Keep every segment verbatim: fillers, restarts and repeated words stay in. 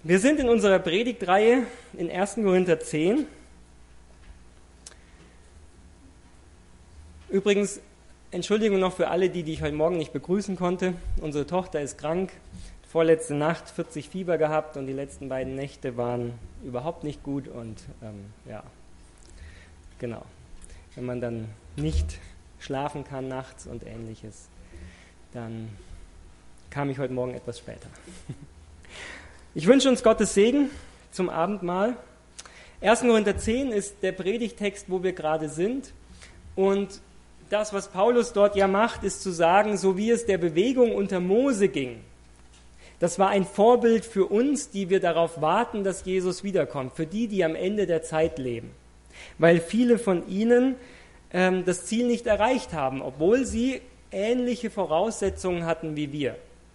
Wir sind in unserer Predigtreihe in ersten Korinther zehn. Übrigens, Entschuldigung noch für alle, die, die ich heute Morgen nicht begrüßen konnte. Unsere Tochter ist krank, vorletzte Nacht vierzig Fieber gehabt und die letzten beiden Nächte waren überhaupt nicht gut. Und ähm, ja, genau, wenn man dann nicht schlafen kann nachts und Ähnliches, dann kam ich heute Morgen etwas später. Ich wünsche uns Gottes Segen zum Abendmahl. ersten Korinther zehn ist der Predigtext, wo wir gerade sind. Und das, was Paulus dort ja macht, ist zu sagen, so wie es der Bewegung unter Mose ging. Das war ein Vorbild für uns, die wir darauf warten, dass Jesus wiederkommt. Für die, die am Ende der Zeit leben. Weil viele von ihnen ähm, das Ziel nicht erreicht haben, obwohl sie ähnliche Voraussetzungen hatten wie wir.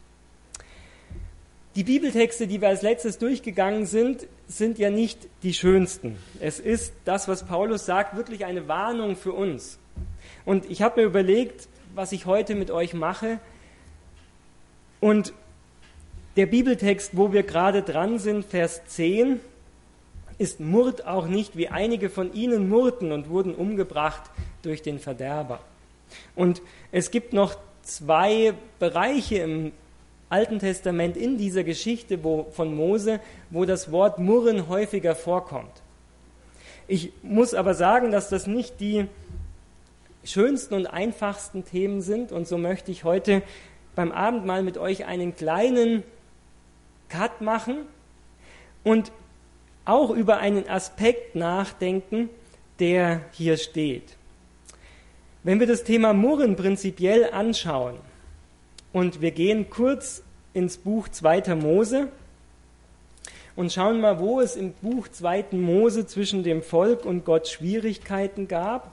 Die Bibeltexte, die wir als letztes durchgegangen sind, sind ja nicht die schönsten. Es ist das, was Paulus sagt, wirklich eine Warnung für uns. Und ich habe mir überlegt, was ich heute mit euch mache. Und der Bibeltext, wo wir gerade dran sind, Vers zehn, ist Murrt auch nicht, wie einige von ihnen murrten und wurden umgebracht durch den Verderber. Und es gibt noch zwei Bereiche im Alten Testament in dieser Geschichte wo, von Mose, wo das Wort Murren häufiger vorkommt. Ich muss aber sagen, dass das nicht die schönsten und einfachsten Themen sind und so möchte ich heute beim Abendmahl mit euch einen kleinen Cut machen und auch über einen Aspekt nachdenken, der hier steht. Wenn wir das Thema Murren prinzipiell anschauen, und wir gehen kurz ins Buch zweiter Mose und schauen mal, wo es im Buch zweiten Mose zwischen dem Volk und Gott Schwierigkeiten gab.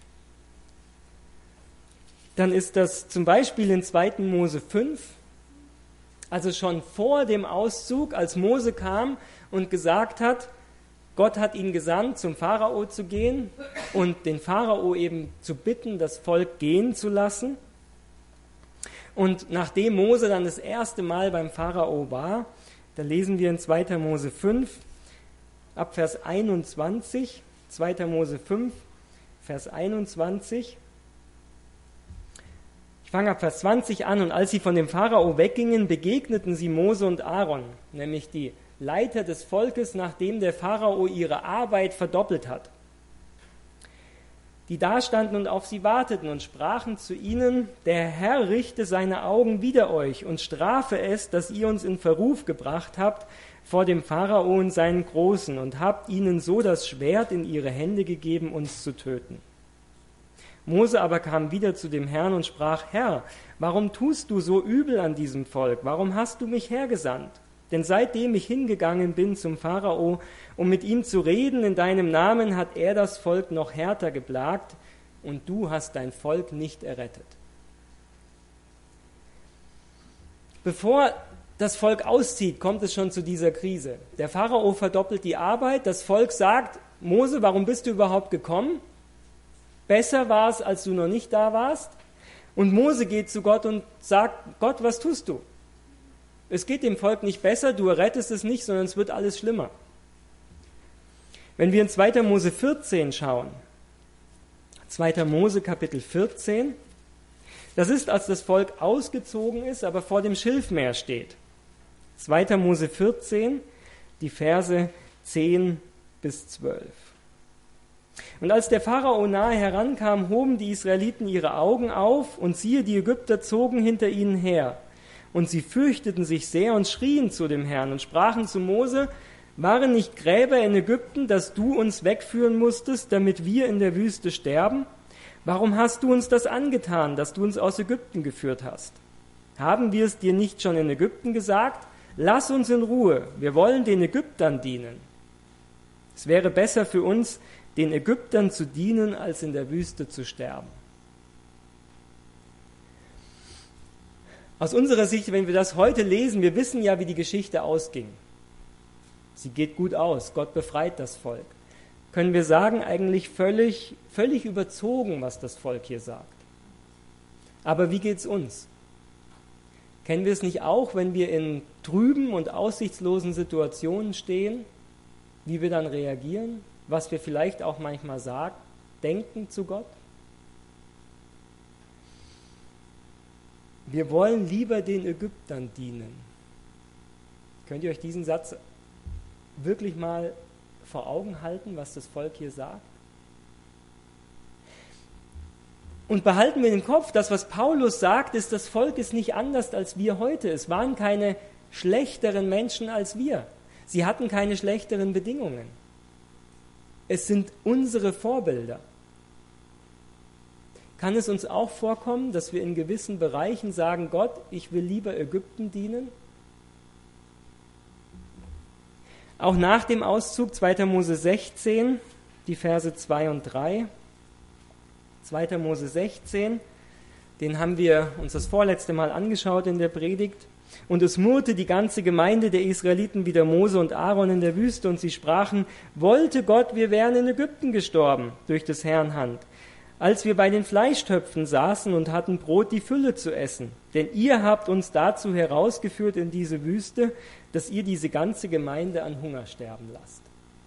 Dann ist das zum Beispiel in zweiten Mose fünf, also schon vor dem Auszug, als Mose kam und gesagt hat, Gott hat ihn gesandt, zum Pharao zu gehen und den Pharao eben zu bitten, das Volk gehen zu lassen. Und nachdem Mose dann das erste Mal beim Pharao war, da lesen wir in zweiter Mose fünf, ab Vers einundzwanzig, zweiter Mose fünf, Vers einundzwanzig. Ich fange ab Vers zwanzig an. Und als sie von dem Pharao weggingen, begegneten sie Mose und Aaron, nämlich die Leiter des Volkes, nachdem der Pharao ihre Arbeit verdoppelt hat. Die dastanden und auf sie warteten und sprachen zu ihnen, der Herr richte seine Augen wider euch und strafe es, dass ihr uns in Verruf gebracht habt vor dem Pharao und seinen Großen und habt ihnen so das Schwert in ihre Hände gegeben, uns zu töten. Mose aber kam wieder zu dem Herrn und sprach, Herr, warum tust du so übel an diesem Volk? Warum hast du mich hergesandt? Denn seitdem ich hingegangen bin zum Pharao, um mit ihm zu reden in deinem Namen, hat er das Volk noch härter geplagt und du hast dein Volk nicht errettet. Bevor das Volk auszieht, kommt es schon zu dieser Krise. Der Pharao verdoppelt die Arbeit, das Volk sagt, Mose, warum bist du überhaupt gekommen? Besser war es, als du noch nicht da warst. Und Mose geht zu Gott und sagt, Gott, was tust du? Es geht dem Volk nicht besser, du errettest es nicht, sondern es wird alles schlimmer. Wenn wir in zweiter Mose vierzehn schauen, zweiter Mose Kapitel vierzehn, das ist, als das Volk ausgezogen ist, aber vor dem Schilfmeer steht. zweiter Mose vierzehn, die Verse zehn bis zwölf. Und als der Pharao nahe herankam, hoben die Israeliten ihre Augen auf und siehe, die Ägypter zogen hinter ihnen her. Und sie fürchteten sich sehr und schrien zu dem Herrn und sprachen zu Mose, waren nicht Gräber in Ägypten, dass du uns wegführen musstest, damit wir in der Wüste sterben? Warum hast du uns das angetan, dass du uns aus Ägypten geführt hast? Haben wir es dir nicht schon in Ägypten gesagt? Lass uns in Ruhe, wir wollen den Ägyptern dienen. Es wäre besser für uns, den Ägyptern zu dienen, als in der Wüste zu sterben. Aus unserer Sicht, wenn wir das heute lesen, wir wissen ja, wie die Geschichte ausging. Sie geht gut aus, Gott befreit das Volk. Können wir sagen, eigentlich völlig, völlig überzogen, was das Volk hier sagt. Aber wie geht's uns? Kennen wir es nicht auch, wenn wir in trüben und aussichtslosen Situationen stehen, wie wir dann reagieren, was wir vielleicht auch manchmal sagen, denken zu Gott? Wir wollen lieber den Ägyptern dienen. Könnt ihr euch diesen Satz wirklich mal vor Augen halten, was das Volk hier sagt? Und behalten wir im Kopf, das, was Paulus sagt, ist, das Volk ist nicht anders als wir heute. Es waren keine schlechteren Menschen als wir. Sie hatten keine schlechteren Bedingungen. Es sind unsere Vorbilder. Kann es uns auch vorkommen, dass wir in gewissen Bereichen sagen, Gott, ich will lieber Ägypten dienen? Auch nach dem Auszug, zweiter Mose sechzehn, die Verse zwei und drei. zweiter Mose sechzehn, den haben wir uns das vorletzte Mal angeschaut in der Predigt. Und es murrte die ganze Gemeinde der Israeliten wider Mose und Aaron in der Wüste, und sie sprachen, wollte Gott, wir wären in Ägypten gestorben durch des Herrn Hand, als wir bei den Fleischtöpfen saßen und hatten Brot die Fülle zu essen. Denn ihr habt uns dazu herausgeführt in diese Wüste, dass ihr diese ganze Gemeinde an Hunger sterben lasst.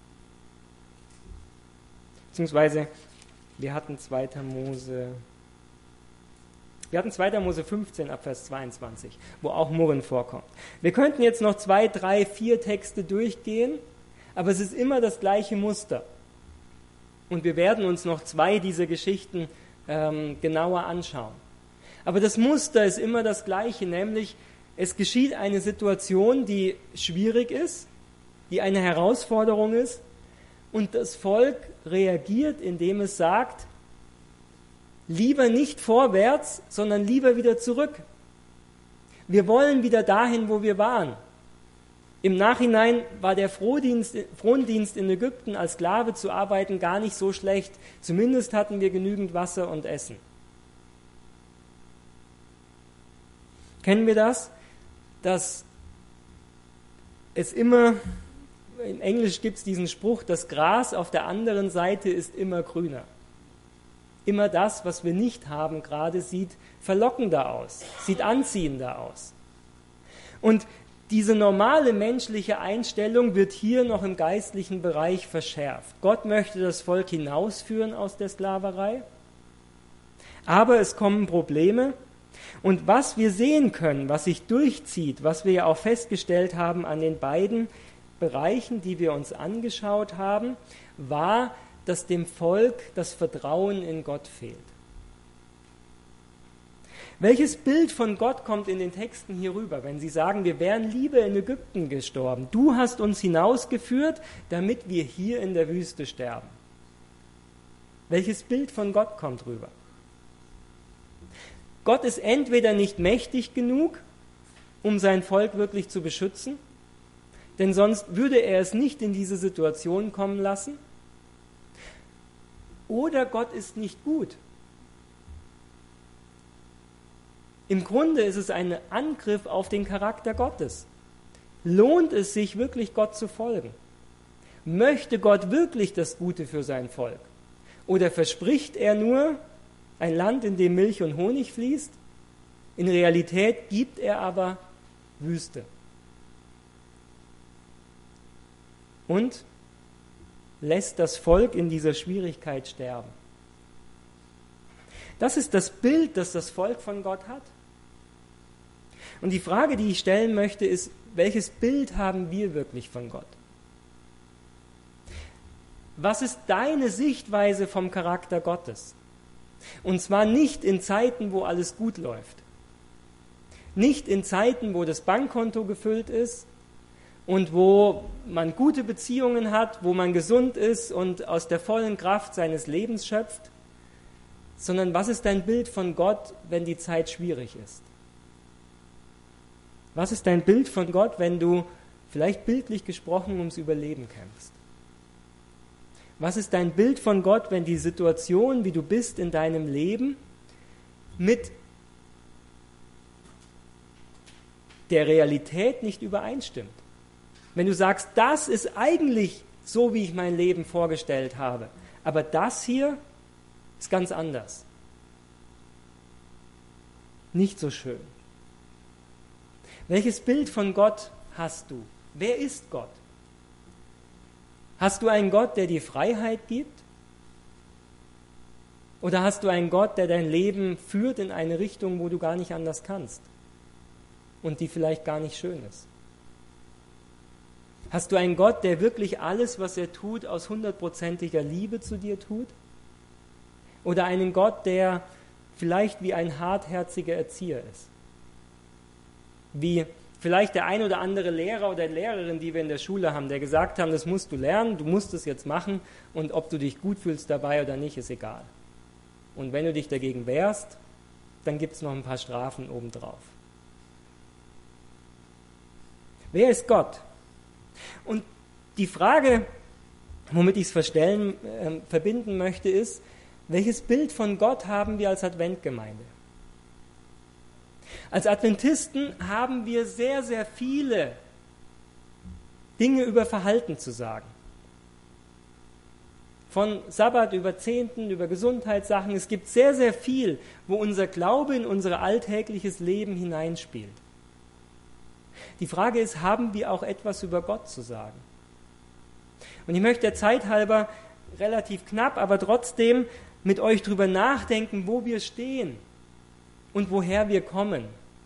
Beziehungsweise, wir hatten zweiter Mose, wir hatten zweiter Mose fünfzehn ab Vers zweiundzwanzig, wo auch Murren vorkommt. Wir könnten jetzt noch zwei, drei, vier Texte durchgehen, aber es ist immer das gleiche Muster. Und wir werden uns noch zwei dieser Geschichten ähm, genauer anschauen. Aber das Muster ist immer das gleiche, nämlich es geschieht eine Situation, die schwierig ist, die eine Herausforderung ist, und das Volk reagiert, indem es sagt, lieber nicht vorwärts, sondern lieber wieder zurück. Wir wollen wieder dahin, wo wir waren. Im Nachhinein war der Frondienst, Frondienst in Ägypten als Sklave zu arbeiten gar nicht so schlecht. Zumindest hatten wir genügend Wasser und Essen. Kennen wir das? Dass es immer, im Englisch gibt es diesen Spruch, das Gras auf der anderen Seite ist immer grüner. Immer das, was wir nicht haben gerade, sieht verlockender aus, sieht anziehender aus. Und diese normale menschliche Einstellung wird hier noch im geistlichen Bereich verschärft. Gott möchte das Volk hinausführen aus der Sklaverei, aber es kommen Probleme. Und was wir sehen können, was sich durchzieht, was wir ja auch festgestellt haben an den beiden Bereichen, die wir uns angeschaut haben, war, dass dem Volk das Vertrauen in Gott fehlt. Welches Bild von Gott kommt in den Texten hier rüber, wenn sie sagen, wir wären lieber in Ägypten gestorben? Du hast uns hinausgeführt, damit wir hier in der Wüste sterben. Welches Bild von Gott kommt rüber? Gott ist entweder nicht mächtig genug, um sein Volk wirklich zu beschützen, denn sonst würde er es nicht in diese Situation kommen lassen, oder Gott ist nicht gut. Im Grunde ist es ein Angriff auf den Charakter Gottes. Lohnt es sich wirklich, Gott zu folgen? Möchte Gott wirklich das Gute für sein Volk? Oder verspricht er nur ein Land, in dem Milch und Honig fließt? In Realität gibt er aber Wüste. Und lässt das Volk in dieser Schwierigkeit sterben. Das ist das Bild, das das Volk von Gott hat. Und die Frage, die ich stellen möchte, ist, welches Bild haben wir wirklich von Gott? Was ist deine Sichtweise vom Charakter Gottes? Und zwar nicht in Zeiten, wo alles gut läuft. Nicht in Zeiten, wo das Bankkonto gefüllt ist und wo man gute Beziehungen hat, wo man gesund ist und aus der vollen Kraft seines Lebens schöpft, sondern was ist dein Bild von Gott, wenn die Zeit schwierig ist? Was ist dein Bild von Gott, wenn du vielleicht bildlich gesprochen ums Überleben kämpfst? Was ist dein Bild von Gott, wenn die Situation, wie du bist in deinem Leben, mit der Realität nicht übereinstimmt? Wenn du sagst, das ist eigentlich so, wie ich mein Leben vorgestellt habe, aber das hier ist ganz anders. Nicht so schön. Welches Bild von Gott hast du? Wer ist Gott? Hast du einen Gott, der dir Freiheit gibt? Oder hast du einen Gott, der dein Leben führt in eine Richtung, wo du gar nicht anders kannst und die vielleicht gar nicht schön ist? Hast du einen Gott, der wirklich alles, was er tut, aus hundertprozentiger Liebe zu dir tut? Oder einen Gott, der vielleicht wie ein hartherziger Erzieher ist? Wie vielleicht der ein oder andere Lehrer oder Lehrerin, die wir in der Schule haben, der gesagt haben, das musst du lernen, du musst es jetzt machen und ob du dich gut fühlst dabei oder nicht, ist egal. Und wenn du dich dagegen wehrst, dann gibt es noch ein paar Strafen obendrauf. Wer ist Gott? Und die Frage, womit ich es verstellen, äh, verbinden möchte, ist, welches Bild von Gott haben wir als Adventgemeinde? Als Adventisten haben wir sehr, sehr viele Dinge über Verhalten zu sagen. Von Sabbat über Zehnten, über Gesundheitssachen. Es gibt sehr, sehr viel, wo unser Glaube in unser alltägliches Leben hineinspielt. Die Frage ist, haben wir auch etwas über Gott zu sagen? Und ich möchte der Zeit halber relativ knapp, aber trotzdem mit euch drüber nachdenken, wo wir stehen und woher wir kommen.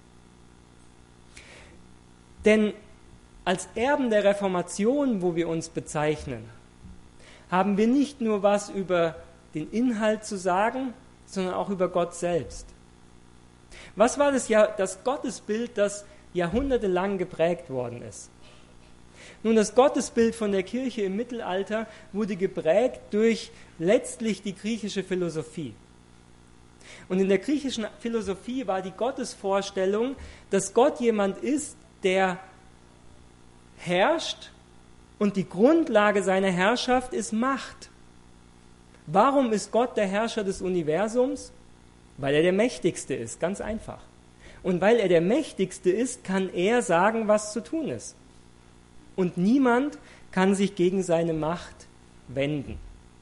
Denn als Erben der Reformation, wo wir uns bezeichnen, haben wir nicht nur was über den Inhalt zu sagen, sondern auch über Gott selbst. Was war das, ja, das Gottesbild, das jahrhundertelang geprägt worden ist? Nun, das Gottesbild von der Kirche im Mittelalter wurde geprägt durch letztlich die griechische Philosophie. Und in der griechischen Philosophie war die Gottesvorstellung, dass Gott jemand ist, der herrscht und die Grundlage seiner Herrschaft ist Macht. Warum ist Gott der Herrscher des Universums? Weil er der Mächtigste ist, ganz einfach. Und weil er der Mächtigste ist, kann er sagen, was zu tun ist. Und niemand kann sich gegen seine Macht wenden.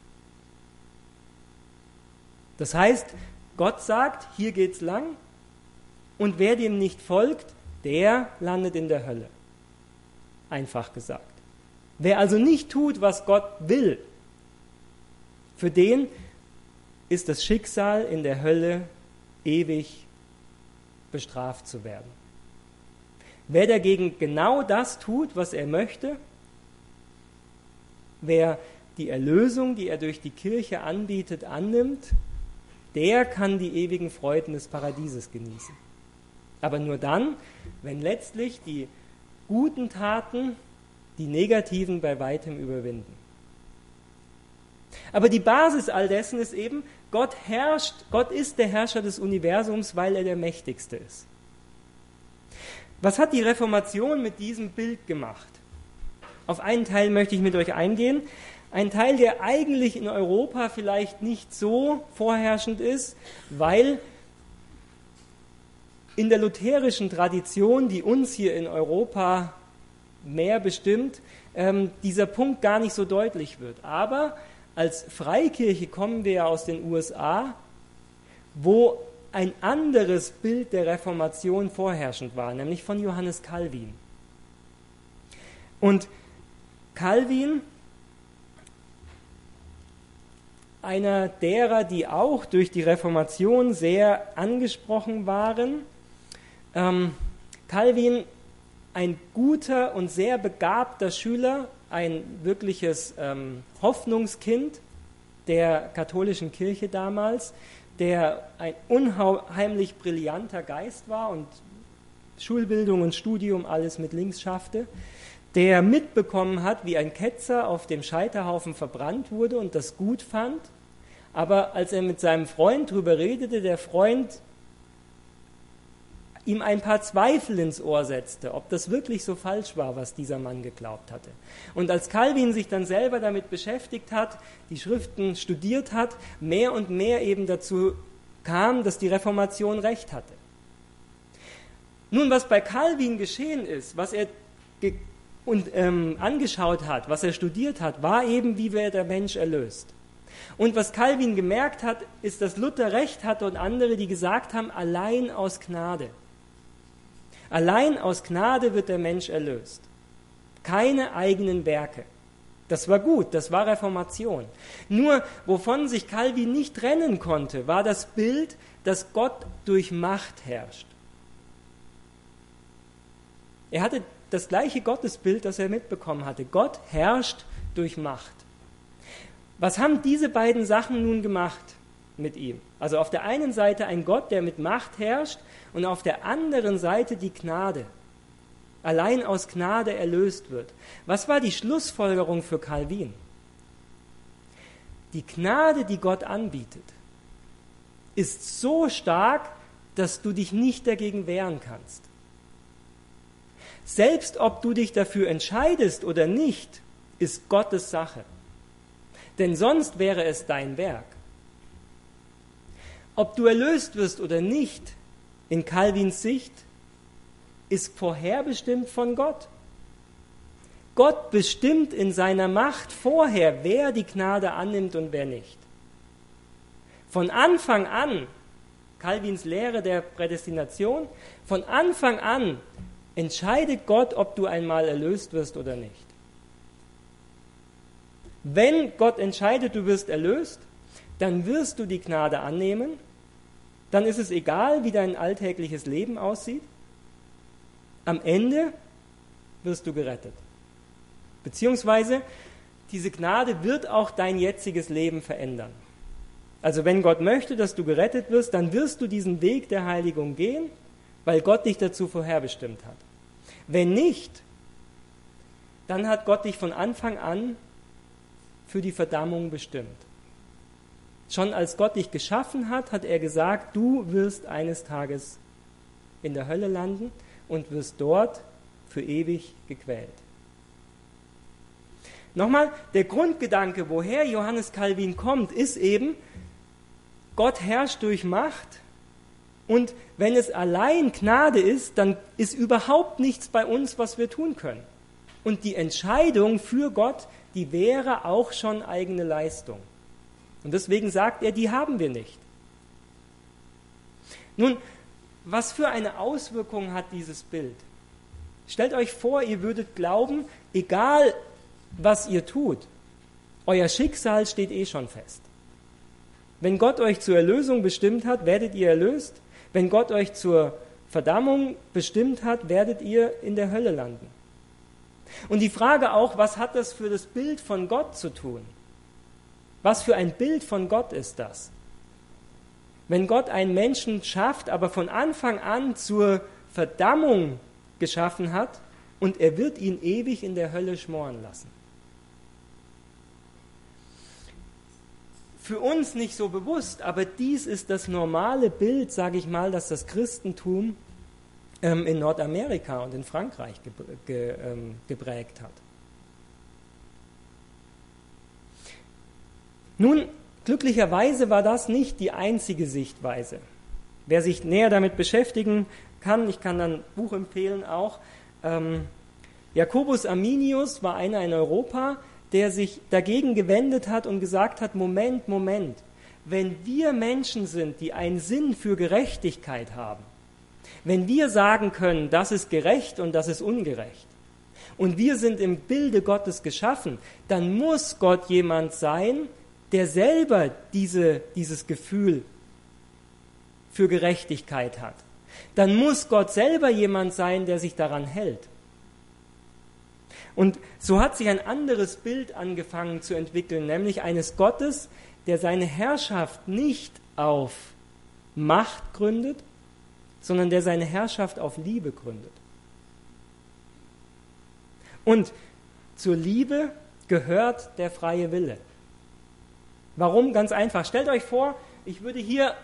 Das heißt, Gott sagt, hier geht's lang, und wer dem nicht folgt, der landet in der Hölle. Einfach gesagt. Wer also nicht tut, was Gott will, für den ist das Schicksal in der Hölle ewig bestraft zu werden. Wer dagegen genau das tut, was er möchte, wer die Erlösung, die er durch die Kirche anbietet, annimmt, der kann die ewigen Freuden des Paradieses genießen. Aber nur dann, wenn letztlich die guten Taten die negativen bei weitem überwinden. Aber die Basis all dessen ist eben, Gott herrscht, Gott ist der Herrscher des Universums, weil er der Mächtigste ist. Was hat die Reformation mit diesem Bild gemacht? Auf einen Teil möchte ich mit euch eingehen. Ein Teil, der eigentlich in Europa vielleicht nicht so vorherrschend ist, weil in der lutherischen Tradition, die uns hier in Europa mehr bestimmt, ähm, dieser Punkt gar nicht so deutlich wird. Aber als Freikirche kommen wir ja aus den U S A, wo ein anderes Bild der Reformation vorherrschend war, nämlich von Johannes Calvin. Und Calvin, einer derer, die auch durch die Reformation sehr angesprochen waren, ähm, Calvin, ein guter und sehr begabter Schüler, ein wirkliches ähm, Hoffnungskind der katholischen Kirche damals, der ein unheimlich brillanter Geist war und Schulbildung und Studium alles mit links schaffte, der mitbekommen hat, wie ein Ketzer auf dem Scheiterhaufen verbrannt wurde und das gut fand, aber als er mit seinem Freund darüber redete, der Freund ihm ein paar Zweifel ins Ohr setzte, ob das wirklich so falsch war, was dieser Mann geglaubt hatte. Und als Calvin sich dann selber damit beschäftigt hat, die Schriften studiert hat, mehr und mehr eben dazu kam, dass die Reformation recht hatte. Nun, was bei Calvin geschehen ist, was er ge- und, ähm, angeschaut hat, was er studiert hat, war eben, wie wird der Mensch erlöst. Und was Calvin gemerkt hat, ist, dass Luther recht hatte und andere, die gesagt haben, allein aus Gnade. Allein aus Gnade wird der Mensch erlöst. Keine eigenen Werke. Das war gut, das war Reformation. Nur, wovon sich Calvin nicht trennen konnte, war das Bild, dass Gott durch Macht herrscht. Er hatte das gleiche Gottesbild, das er mitbekommen hatte. Gott herrscht durch Macht. Was haben diese beiden Sachen nun gemacht mit ihm? Also auf der einen Seite ein Gott, der mit Macht herrscht, und auf der anderen Seite die Gnade. Allein aus Gnade erlöst wird. Was war die Schlussfolgerung für Calvin? Die Gnade, die Gott anbietet, ist so stark, dass du dich nicht dagegen wehren kannst. Selbst ob du dich dafür entscheidest oder nicht, ist Gottes Sache. Denn sonst wäre es dein Werk. Ob du erlöst wirst oder nicht, in Calvins Sicht, ist vorherbestimmt von Gott. Gott bestimmt in seiner Macht vorher, wer die Gnade annimmt und wer nicht. Von Anfang an, Calvins Lehre der Prädestination, von Anfang an entscheidet Gott, ob du einmal erlöst wirst oder nicht. Wenn Gott entscheidet, du wirst erlöst, dann wirst du die Gnade annehmen, dann ist es egal, wie dein alltägliches Leben aussieht. Am Ende wirst du gerettet. Beziehungsweise, diese Gnade wird auch dein jetziges Leben verändern. Also wenn Gott möchte, dass du gerettet wirst, dann wirst du diesen Weg der Heiligung gehen, weil Gott dich dazu vorherbestimmt hat. Wenn nicht, dann hat Gott dich von Anfang an für die Verdammung bestimmt. Schon als Gott dich geschaffen hat, hat er gesagt, du wirst eines Tages in der Hölle landen und wirst dort für ewig gequält. Nochmal, der Grundgedanke, woher Johannes Calvin kommt, ist eben, Gott herrscht durch Macht, und wenn es allein Gnade ist, dann ist überhaupt nichts bei uns, was wir tun können. Und die Entscheidung für Gott, die wäre auch schon eigene Leistung. Und deswegen sagt er, die haben wir nicht. Nun, was für eine Auswirkung hat dieses Bild? Stellt euch vor, ihr würdet glauben, egal was ihr tut, euer Schicksal steht eh schon fest. Wenn Gott euch zur Erlösung bestimmt hat, werdet ihr erlöst. Wenn Gott euch zur Verdammung bestimmt hat, werdet ihr in der Hölle landen. Und die Frage auch, was hat das für das Bild von Gott zu tun? Was für ein Bild von Gott ist das? Wenn Gott einen Menschen schafft, aber von Anfang an zur Verdammung geschaffen hat, und er wird ihn ewig in der Hölle schmoren lassen. Für uns nicht so bewusst, aber dies ist das normale Bild, sage ich mal, das das Christentum ähm, in Nordamerika und in Frankreich ge ge ähm, geprägt hat. Nun, glücklicherweise war das nicht die einzige Sichtweise. Wer sich näher damit beschäftigen kann, ich kann dann ein Buch empfehlen auch, ähm, Jacobus Arminius war einer in Europa, der sich dagegen gewendet hat und gesagt hat, Moment, Moment, wenn wir Menschen sind, die einen Sinn für Gerechtigkeit haben, wenn wir sagen können, das ist gerecht und das ist ungerecht, und wir sind im Bilde Gottes geschaffen, dann muss Gott jemand sein, der selber diese, dieses Gefühl für Gerechtigkeit hat. Dann muss Gott selber jemand sein, der sich daran hält. Und so hat sich ein anderes Bild angefangen zu entwickeln, nämlich eines Gottes, der seine Herrschaft nicht auf Macht gründet, sondern der seine Herrschaft auf Liebe gründet. Und zur Liebe gehört der freie Wille. Warum? Ganz einfach. Stellt euch vor, ich würde hier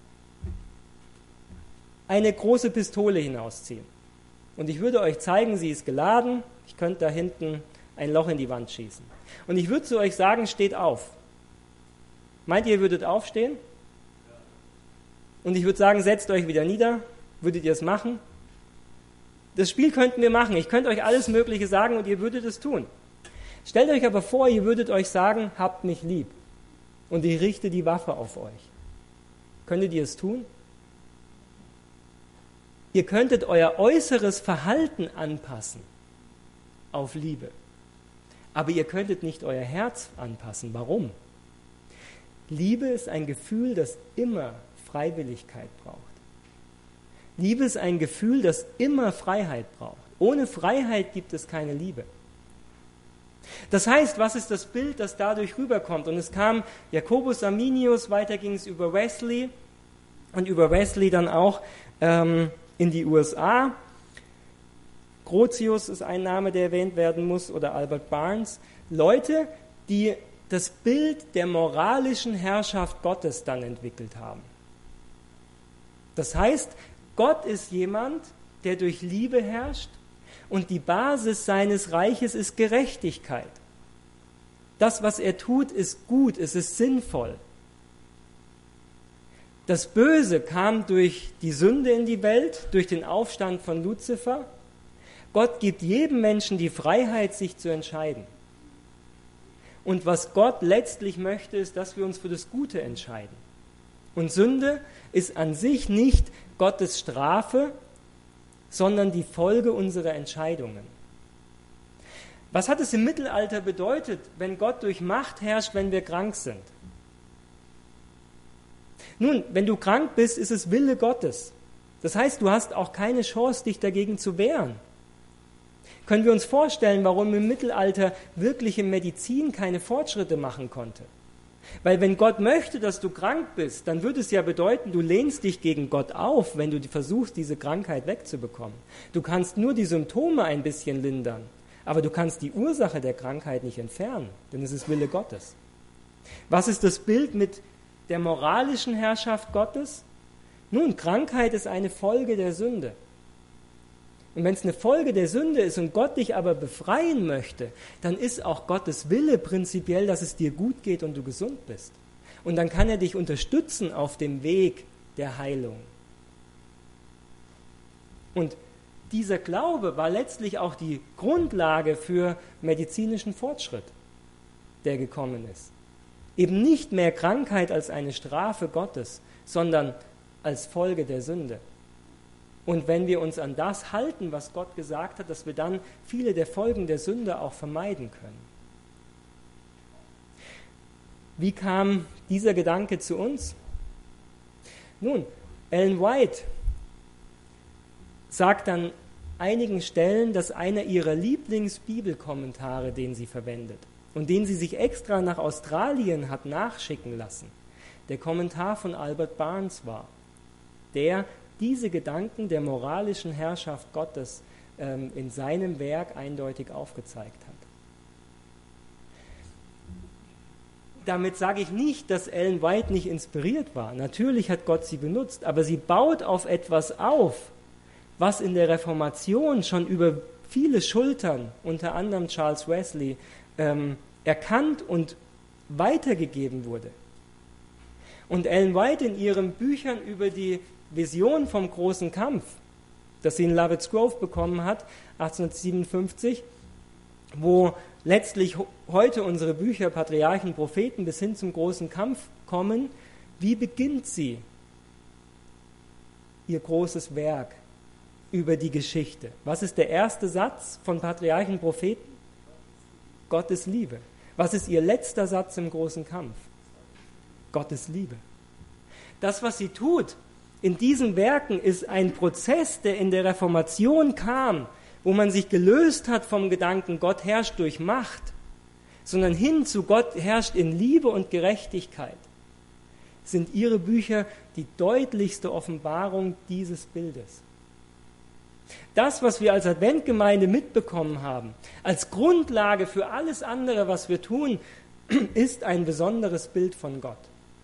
eine große Pistole hinausziehen. Und ich würde euch zeigen, sie ist geladen. Ich könnte da hinten ein Loch in die Wand schießen. Und ich würde zu euch sagen, steht auf. Meint ihr, ihr würdet aufstehen? Und ich würde sagen, setzt euch wieder nieder. Würdet ihr es machen? Das Spiel könnten wir machen. Ich könnte euch alles Mögliche sagen und ihr würdet es tun. Stellt euch aber vor, ihr würdet euch sagen, habt mich lieb. Und ich richte die Waffe auf euch. Könntet ihr es tun? Ihr könntet euer äußeres Verhalten anpassen auf Liebe. Aber ihr könntet nicht euer Herz anpassen. Warum? Liebe ist ein Gefühl, das immer Freiwilligkeit braucht. Liebe ist ein Gefühl, das immer Freiheit braucht. Ohne Freiheit gibt es keine Liebe. Das heißt, was ist das Bild, das dadurch rüberkommt? Und es kam Jakobus Arminius, weiter ging es über Wesley und über Wesley dann auch ähm, in die U S A. Grotius ist ein Name, der erwähnt werden muss, oder Albert Barnes. Leute, die das Bild der moralischen Herrschaft Gottes dann entwickelt haben. Das heißt, Gott ist jemand, der durch Liebe herrscht und die Basis seines Reiches ist Gerechtigkeit. Das, was er tut, ist gut, es ist sinnvoll. Das Böse kam durch die Sünde in die Welt, durch den Aufstand von Luzifer. Gott gibt jedem Menschen die Freiheit, sich zu entscheiden. Und was Gott letztlich möchte, ist, dass wir uns für das Gute entscheiden. Und Sünde ist an sich nicht Gottes Strafe, sondern die Folge unserer Entscheidungen. Was hat es im Mittelalter bedeutet, wenn Gott durch Macht herrscht, wenn wir krank sind? Nun, wenn du krank bist, ist es Wille Gottes. Das heißt, du hast auch keine Chance, dich dagegen zu wehren. Können wir uns vorstellen, warum im Mittelalter wirkliche Medizin keine Fortschritte machen konnte? Weil wenn Gott möchte, dass du krank bist, dann würde es ja bedeuten, du lehnst dich gegen Gott auf, wenn du versuchst, diese Krankheit wegzubekommen. Du kannst nur die Symptome ein bisschen lindern, aber du kannst die Ursache der Krankheit nicht entfernen, denn es ist Wille Gottes. Was ist das Bild mit der moralischen Herrschaft Gottes? Nun, Krankheit ist eine Folge der Sünde. Und wenn es eine Folge der Sünde ist und Gott dich aber befreien möchte, dann ist auch Gottes Wille prinzipiell, dass es dir gut geht und du gesund bist. Und dann kann er dich unterstützen auf dem Weg der Heilung. Und dieser Glaube war letztlich auch die Grundlage für medizinischen Fortschritt, der gekommen ist. Eben nicht mehr Krankheit als eine Strafe Gottes, sondern als Folge der Sünde. Und wenn wir uns an das halten, was Gott gesagt hat, dass wir dann viele der Folgen der Sünde auch vermeiden können. Wie kam dieser Gedanke zu uns? Nun, Ellen White sagt an einigen Stellen, dass einer ihrer Lieblingsbibelkommentare, den sie verwendet und den sie sich extra nach Australien hat nachschicken lassen, der Kommentar von Albert Barnes war, der diese Gedanken der moralischen Herrschaft Gottes ähm, in seinem Werk eindeutig aufgezeigt hat. Damit sage ich nicht, dass Ellen White nicht inspiriert war. Natürlich hat Gott sie benutzt, aber sie baut auf etwas auf, was in der Reformation schon über viele Schultern, unter anderem Charles Wesley, ähm, erkannt und weitergegeben wurde. Und Ellen White in ihren Büchern über die Vision vom großen Kampf, das sie in Lovett's Grove bekommen hat, achtzehnhundertsiebenundfünfzig, wo letztlich heute unsere Bücher Patriarchen, Propheten bis hin zum großen Kampf kommen, wie beginnt sie ihr großes Werk über die Geschichte? Was ist der erste Satz von Patriarchen, Propheten? Gottes Liebe. Was ist ihr letzter Satz im großen Kampf? Gottes Liebe. Das, was sie tut in diesen Werken, ist ein Prozess, der in der Reformation kam, wo man sich gelöst hat vom Gedanken, Gott herrscht durch Macht, sondern hin zu Gott herrscht in Liebe und Gerechtigkeit, sind ihre Bücher die deutlichste Offenbarung dieses Bildes. Das, was wir als Adventgemeinde mitbekommen haben, als Grundlage für alles andere, was wir tun, ist ein besonderes Bild von Gott.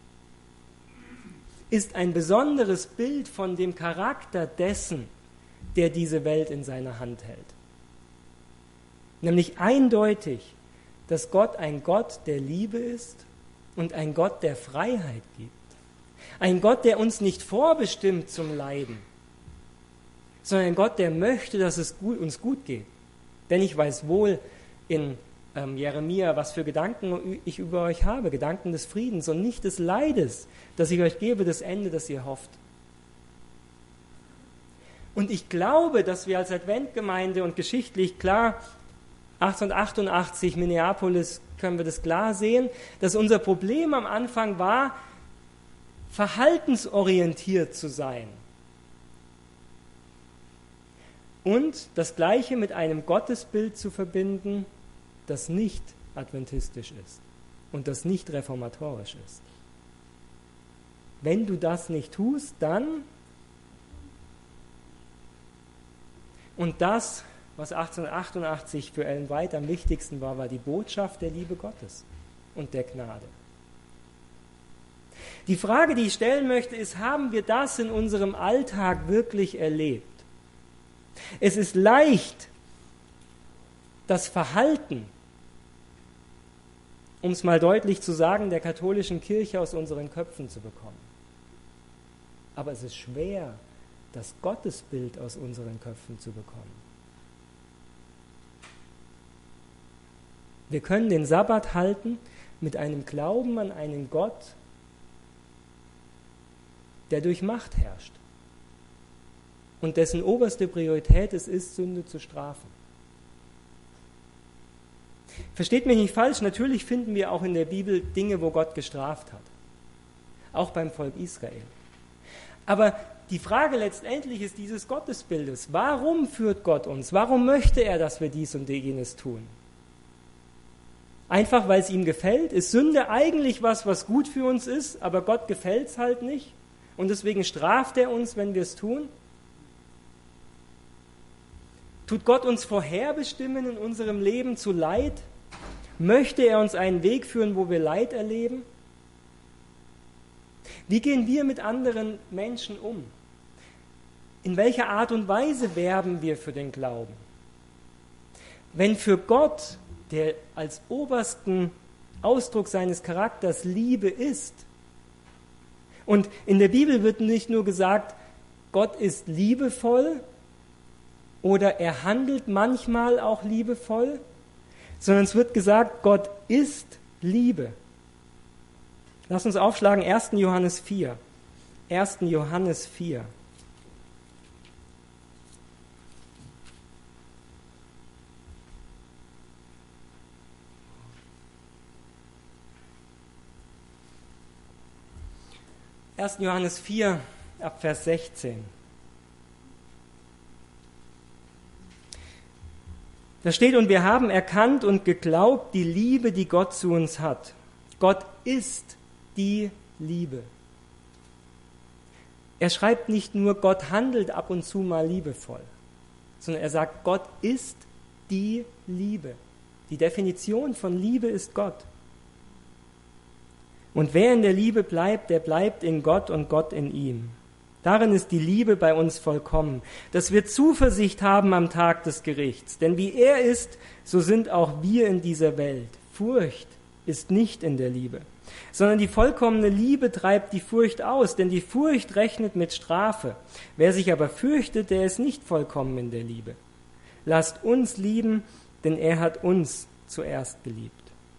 Ist ein besonderes Bild von dem Charakter dessen, der diese Welt in seiner Hand hält. Nämlich eindeutig, dass Gott ein Gott der Liebe ist und ein Gott der Freiheit gibt. Ein Gott, der uns nicht vorbestimmt zum Leiden, sondern ein Gott, der möchte, dass es gut, uns gut geht. Denn ich weiß wohl in ähm, Jeremia, was für Gedanken ich über euch habe, Gedanken des Friedens und nicht des Leides, dass ich euch gebe, das Ende, das ihr hofft. Und ich glaube, dass wir als Adventgemeinde und geschichtlich klar, achtzehnhundertachtundachtzig, Minneapolis, können wir das klar sehen, dass unser Problem am Anfang war, verhaltensorientiert zu sein. Und das Gleiche mit einem Gottesbild zu verbinden, das nicht adventistisch ist und das nicht reformatorisch ist. Wenn du das nicht tust, dann, und das, was achtzehnhundertachtundachtzig für Ellen White am wichtigsten war, war die Botschaft der Liebe Gottes und der Gnade. Die Frage, die ich stellen möchte, ist, haben wir das in unserem Alltag wirklich erlebt? Es ist leicht, das Verhalten, um es mal deutlich zu sagen, der katholischen Kirche aus unseren Köpfen zu bekommen. Aber es ist schwer, das Gottesbild aus unseren Köpfen zu bekommen. Wir können den Sabbat halten mit einem Glauben an einen Gott, der durch Macht herrscht und dessen oberste Priorität es ist, Sünde zu strafen. Versteht mich nicht falsch, natürlich finden wir auch in der Bibel Dinge, wo Gott gestraft hat. Auch beim Volk Israel. Aber die Frage letztendlich ist dieses Gottesbildes. Warum führt Gott uns? Warum möchte er, dass wir dies und jenes tun? Einfach, weil es ihm gefällt? Ist Sünde eigentlich was, was gut für uns ist, aber Gott gefällt es halt nicht? Und deswegen straft er uns, wenn wir es tun? Tut Gott uns vorherbestimmen in unserem Leben zu Leid? Möchte er uns einen Weg führen, wo wir Leid erleben? Wie gehen wir mit anderen Menschen um? In welcher Art und Weise werben wir für den Glauben? Wenn für Gott, der als obersten Ausdruck seines Charakters Liebe ist, und in der Bibel wird nicht nur gesagt, Gott ist liebevoll oder er handelt manchmal auch liebevoll, sondern es wird gesagt, Gott ist Liebe. Lass uns aufschlagen, erster Johannes vier. erster Johannes vier. erster Johannes vier, ab Vers sechzehn. Da steht, und wir haben erkannt und geglaubt die Liebe, die Gott zu uns hat. Gott ist die Liebe. Er schreibt nicht nur, Gott handelt ab und zu mal liebevoll, sondern er sagt, Gott ist die Liebe. Die Definition von Liebe ist Gott. Und wer in der Liebe bleibt, der bleibt in Gott und Gott in ihm. Darin ist die Liebe bei uns vollkommen, dass wir Zuversicht haben am Tag des Gerichts. Denn wie er ist, so sind auch wir in dieser Welt. Furcht ist nicht in der Liebe, sondern die vollkommene Liebe treibt die Furcht aus, denn die Furcht rechnet mit Strafe. Wer sich aber fürchtet, der ist nicht vollkommen in der Liebe. Lasst uns lieben, denn er hat uns zuerst geliebt.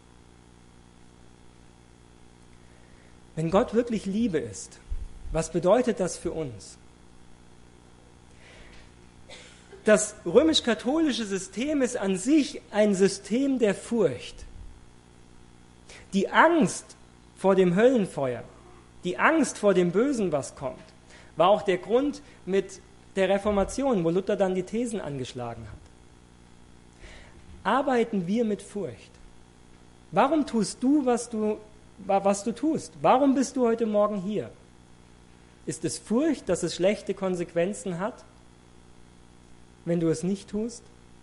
Wenn Gott wirklich Liebe ist, was bedeutet das für uns? Das römisch-katholische System ist an sich ein System der Furcht. Die Angst vor dem Höllenfeuer, die Angst vor dem Bösen, was kommt, war auch der Grund mit der Reformation, wo Luther dann die Thesen angeschlagen hat. Arbeiten wir mit Furcht? Warum tust du, was du was du tust. Warum bist du heute Morgen hier? Ist es Furcht, dass es schlechte Konsequenzen hat, wenn du es nicht tust?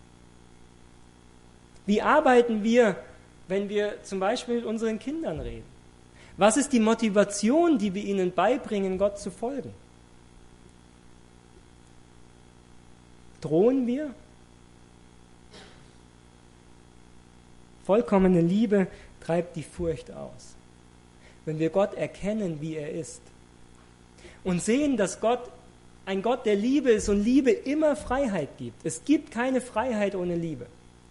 Wie arbeiten wir, wenn wir zum Beispiel mit unseren Kindern reden? Was ist die Motivation, die wir ihnen beibringen, Gott zu folgen? Drohen wir? Vollkommene Liebe treibt die Furcht aus. Wenn wir Gott erkennen, wie er ist und sehen, dass Gott ein Gott der Liebe ist und Liebe immer Freiheit gibt. Es gibt keine Freiheit ohne Liebe.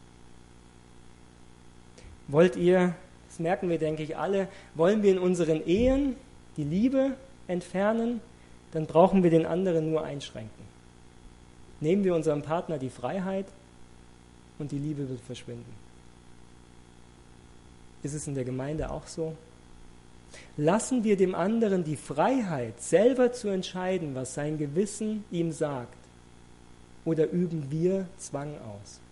Wollt ihr, das merken wir, denke ich, alle, wollen wir in unseren Ehen die Liebe entfernen, dann brauchen wir den anderen nur einschränken. nehmen wir unserem Partner die Freiheit und die Liebe wird verschwinden. Ist es in der Gemeinde auch so? Lassen wir dem anderen die Freiheit, selber zu entscheiden, was sein Gewissen ihm sagt, oder üben wir Zwang aus?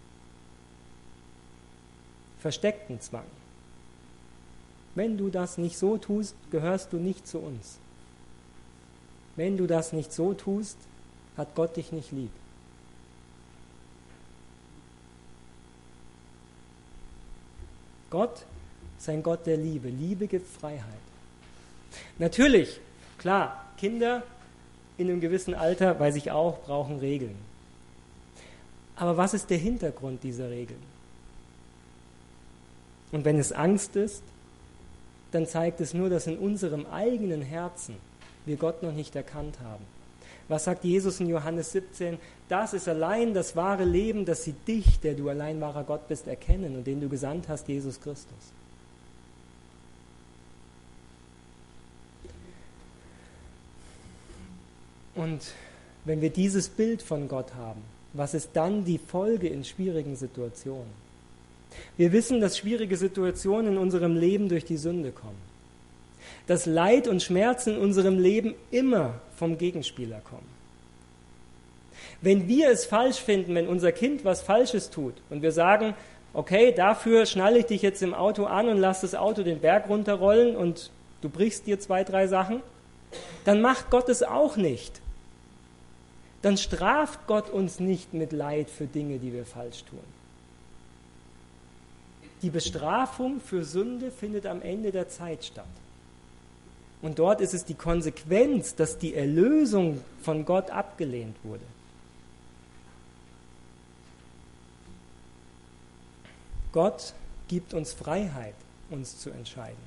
Versteckten Zwang. Wenn du das nicht so tust, gehörst du nicht zu uns. Wenn du das nicht so tust, hat Gott dich nicht lieb. Gott ist ein Gott der Liebe. Liebe gibt Freiheit. Natürlich, klar, Kinder in einem gewissen Alter, weiß ich auch, brauchen Regeln. Aber was ist der Hintergrund dieser Regeln? Und wenn es Angst ist, dann zeigt es nur, dass in unserem eigenen Herzen wir Gott noch nicht erkannt haben. Was sagt Jesus in Johannes siebzehn? Das ist allein das wahre Leben, dass sie dich, der du allein wahrer Gott bist, erkennen und den du gesandt hast, Jesus Christus. Und wenn wir dieses Bild von Gott haben, was ist dann die Folge in schwierigen Situationen? Wir wissen, dass schwierige Situationen in unserem Leben durch die Sünde kommen. Dass Leid und Schmerzen in unserem Leben immer vom Gegenspieler kommen. Wenn wir es falsch finden, wenn unser Kind was Falsches tut und wir sagen, okay, dafür schnalle ich dich jetzt im Auto an und lass das Auto den Berg runterrollen und du brichst dir zwei, drei Sachen, dann macht Gott es auch nicht. Dann straft Gott uns nicht mit Leid für Dinge, die wir falsch tun. Die Bestrafung für Sünde findet am Ende der Zeit statt. Und dort ist es die Konsequenz, dass die Erlösung von Gott abgelehnt wurde. Gott gibt uns Freiheit, uns zu entscheiden.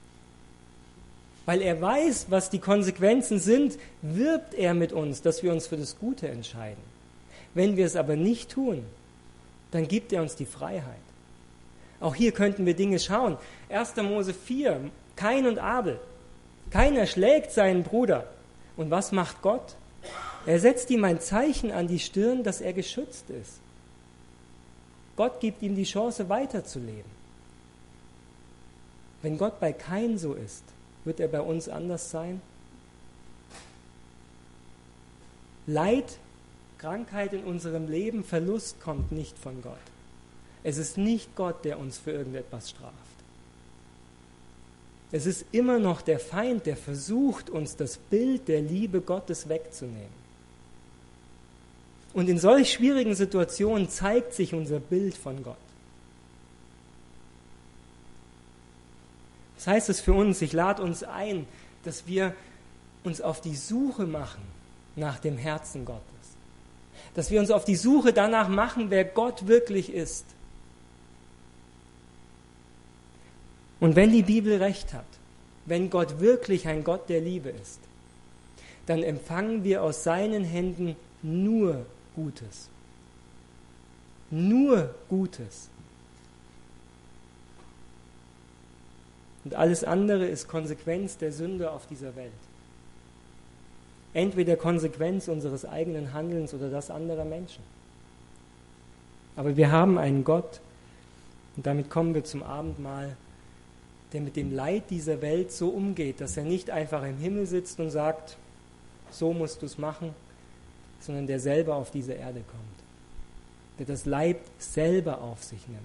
Weil er weiß, was die Konsequenzen sind, wirbt er mit uns, dass wir uns für das Gute entscheiden. Wenn wir es aber nicht tun, dann gibt er uns die Freiheit. Auch hier könnten wir Dinge schauen. erster Mose vier, Kain und Abel. Kain erschlägt seinen Bruder. Und was macht Gott? Er setzt ihm ein Zeichen an die Stirn, dass er geschützt ist. Gott gibt ihm die Chance, weiterzuleben. Wenn Gott bei Kain so ist, wird er bei uns anders sein? Leid, Krankheit in unserem Leben, Verlust kommt nicht von Gott. Es ist nicht Gott, der uns für irgendetwas straft. Es ist immer noch der Feind, der versucht, uns das Bild der Liebe Gottes wegzunehmen. Und in solch schwierigen Situationen zeigt sich unser Bild von Gott. Das heißt es für uns, ich lade uns ein, dass wir uns auf die Suche machen nach dem Herzen Gottes. Dass wir uns auf die Suche danach machen, wer Gott wirklich ist. Und wenn die Bibel recht hat, wenn Gott wirklich ein Gott der Liebe ist, dann empfangen wir aus seinen Händen nur Gutes. Nur Gutes. Und alles andere ist Konsequenz der Sünde auf dieser Welt. Entweder Konsequenz unseres eigenen Handelns oder das anderer Menschen. Aber wir haben einen Gott, und damit kommen wir zum Abendmahl, der mit dem Leid dieser Welt so umgeht, dass er nicht einfach im Himmel sitzt und sagt, so musst du es machen, sondern der selber auf diese Erde kommt, der das Leid selber auf sich nimmt,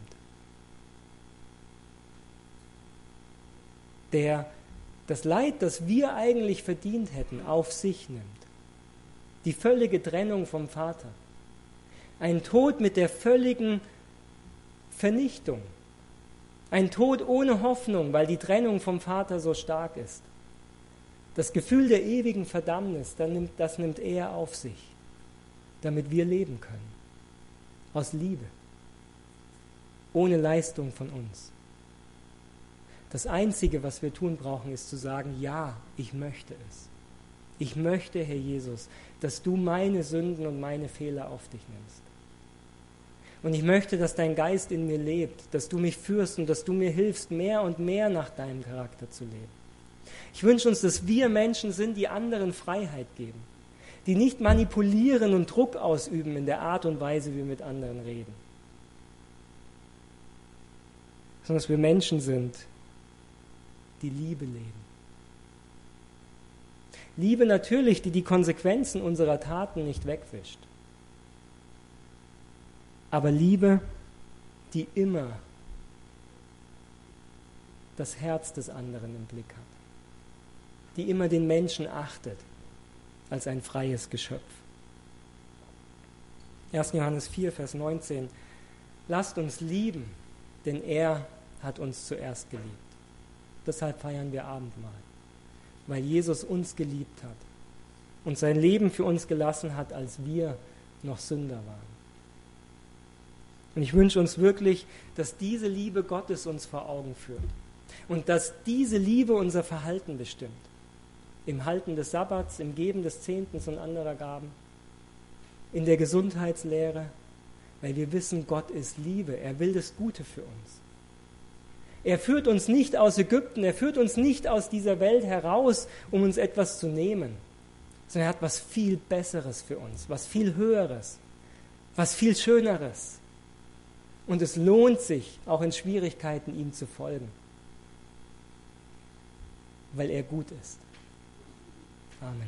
der das Leid, das wir eigentlich verdient hätten, auf sich nimmt, die völlige Trennung vom Vater, ein Tod mit der völligen Vernichtung, ein Tod ohne Hoffnung, weil die Trennung vom Vater so stark ist. Das Gefühl der ewigen Verdammnis, das nimmt er auf sich, damit wir leben können. Aus Liebe. Ohne Leistung von uns. Das Einzige, was wir tun brauchen, ist zu sagen, ja, ich möchte es. Ich möchte, Herr Jesus, dass du meine Sünden und meine Fehler auf dich nimmst. Und ich möchte, dass dein Geist in mir lebt, dass du mich führst und dass du mir hilfst, mehr und mehr nach deinem Charakter zu leben. Ich wünsche uns, dass wir Menschen sind, die anderen Freiheit geben, die nicht manipulieren und Druck ausüben in der Art und Weise, wie wir mit anderen reden. Sondern dass wir Menschen sind, die Liebe leben. Liebe natürlich, die die Konsequenzen unserer Taten nicht wegwischt. Aber Liebe, die immer das Herz des anderen im Blick hat. Die immer den Menschen achtet als ein freies Geschöpf. erster Johannes vier, Vers neunzehn. Lasst uns lieben, denn er hat uns zuerst geliebt. Deshalb feiern wir Abendmahl, weil Jesus uns geliebt hat und sein Leben für uns gelassen hat, als wir noch Sünder waren. Und ich wünsche uns wirklich, dass diese Liebe Gottes uns vor Augen führt und dass diese Liebe unser Verhalten bestimmt. Im Halten des Sabbats, im Geben des Zehntens und anderer Gaben, in der Gesundheitslehre, weil wir wissen, Gott ist Liebe, er will das Gute für uns. Er führt uns nicht aus Ägypten, er führt uns nicht aus dieser Welt heraus, um uns etwas zu nehmen, sondern er hat was viel Besseres für uns, was viel Höheres, was viel Schöneres. Und es lohnt sich, auch in Schwierigkeiten ihm zu folgen, weil er gut ist. Amen.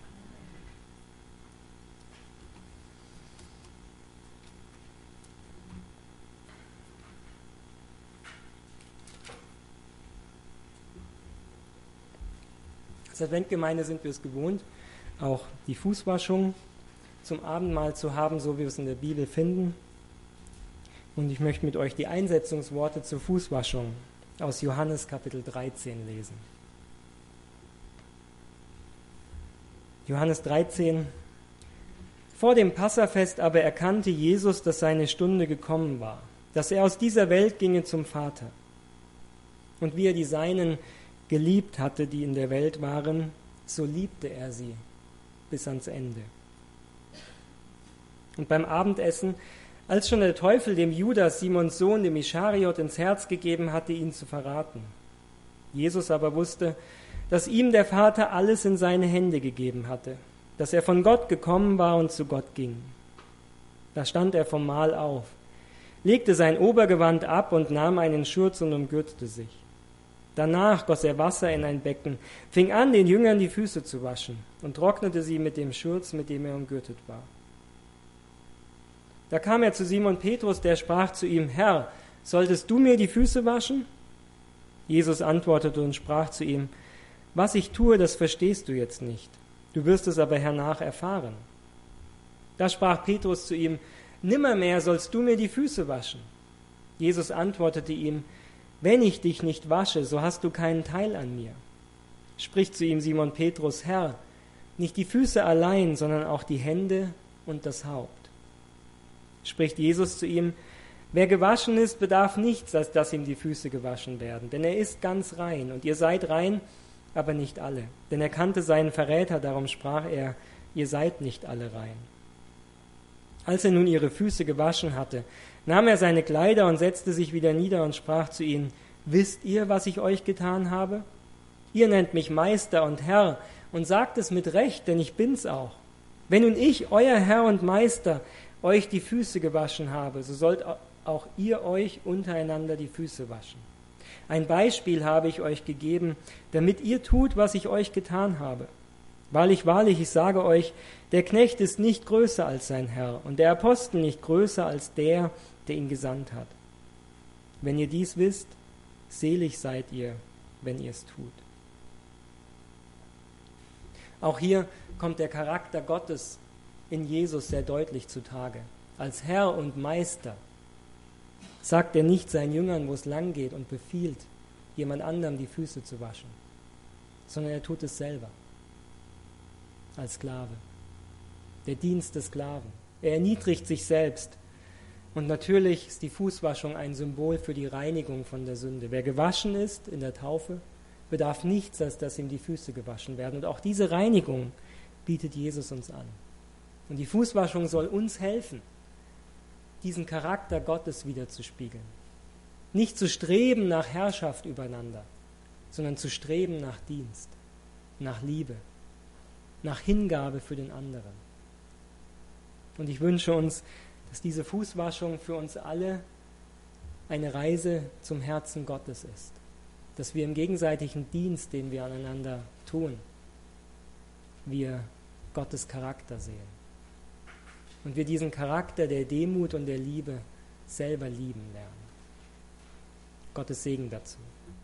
Als Adventgemeinde sind wir es gewohnt, auch die Fußwaschung zum Abendmahl zu haben, so wie wir es in der Bibel finden. Und ich möchte mit euch die Einsetzungsworte zur Fußwaschung aus Johannes Kapitel dreizehn lesen. Johannes dreizehn. Vor dem Passafest aber erkannte Jesus, dass seine Stunde gekommen war, dass er aus dieser Welt ginge zum Vater. Und wie er die Seinen geliebt hatte, die in der Welt waren, so liebte er sie bis ans Ende. Und beim Abendessen, als schon der Teufel dem Judas, Simons Sohn, dem Ischariot, ins Herz gegeben hatte, ihn zu verraten. Jesus aber wusste, dass ihm der Vater alles in seine Hände gegeben hatte, dass er von Gott gekommen war und zu Gott ging. Da stand er vom Mahl auf, legte sein Obergewand ab und nahm einen Schurz und umgürtete sich. Danach goss er Wasser in ein Becken, fing an, den Jüngern die Füße zu waschen und trocknete sie mit dem Schurz, mit dem er umgürtet war. Da kam er zu Simon Petrus, der sprach zu ihm: Herr, solltest du mir die Füße waschen? Jesus antwortete und sprach zu ihm: Was ich tue, das verstehst du jetzt nicht. Du wirst es aber hernach erfahren. Da sprach Petrus zu ihm: Nimmermehr sollst du mir die Füße waschen. Jesus antwortete ihm: Wenn ich dich nicht wasche, so hast du keinen Teil an mir. Spricht zu ihm Simon Petrus: Herr, nicht die Füße allein, sondern auch die Hände und das Haupt. Spricht Jesus zu ihm: Wer gewaschen ist, bedarf nichts, als dass ihm die Füße gewaschen werden, denn er ist ganz rein, und ihr seid rein, aber nicht alle. Denn er kannte seinen Verräter, darum sprach er: Ihr seid nicht alle rein. Als er nun ihre Füße gewaschen hatte, nahm er seine Kleider und setzte sich wieder nieder und sprach zu ihnen: Wisst ihr, was ich euch getan habe? Ihr nennt mich Meister und Herr und sagt es mit Recht, denn ich bin's auch. Wenn nun ich, euer Herr und Meister, euch die Füße gewaschen habe, so sollt auch ihr euch untereinander die Füße waschen. Ein Beispiel habe ich euch gegeben, damit ihr tut, was ich euch getan habe. Wahrlich, wahrlich, ich sage euch, der Knecht ist nicht größer als sein Herr und der Apostel nicht größer als der, der ihn gesandt hat. Wenn ihr dies wisst, selig seid ihr, wenn ihr es tut. Auch hier kommt der Charakter Gottes in Jesus sehr deutlich zutage. Als Herr und Meister sagt er nicht seinen Jüngern, wo es lang geht, und befiehlt, jemand anderem die Füße zu waschen, sondern er tut es selber. Als Sklave. Der Dienst des Sklaven. Er erniedrigt sich selbst. Und natürlich ist die Fußwaschung ein Symbol für die Reinigung von der Sünde. Wer gewaschen ist in der Taufe, bedarf nichts, als dass ihm die Füße gewaschen werden. Und auch diese Reinigung bietet Jesus uns an. Und die Fußwaschung soll uns helfen, diesen Charakter Gottes wiederzuspiegeln. Nicht zu streben nach Herrschaft übereinander, sondern zu streben nach Dienst, nach Liebe, nach Hingabe für den anderen. Und ich wünsche uns, dass diese Fußwaschung für uns alle eine Reise zum Herzen Gottes ist. Dass wir im gegenseitigen Dienst, den wir aneinander tun, wir Gottes Charakter sehen. Und wir diesen Charakter der Demut und der Liebe selber lieben lernen. Gottes Segen dazu.